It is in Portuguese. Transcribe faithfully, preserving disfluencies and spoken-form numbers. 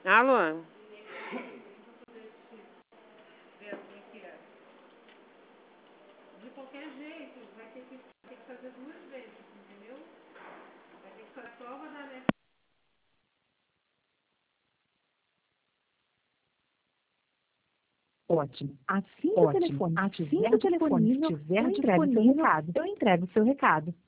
Alô? De qualquer jeito, vai ter que, ter que fazer duas vezes, entendeu? Vai ter que fazer a prova da N E F. Ótimo. Assim que o telefone estiver disponível, eu entrego seu recado. Eu entrego seu recado.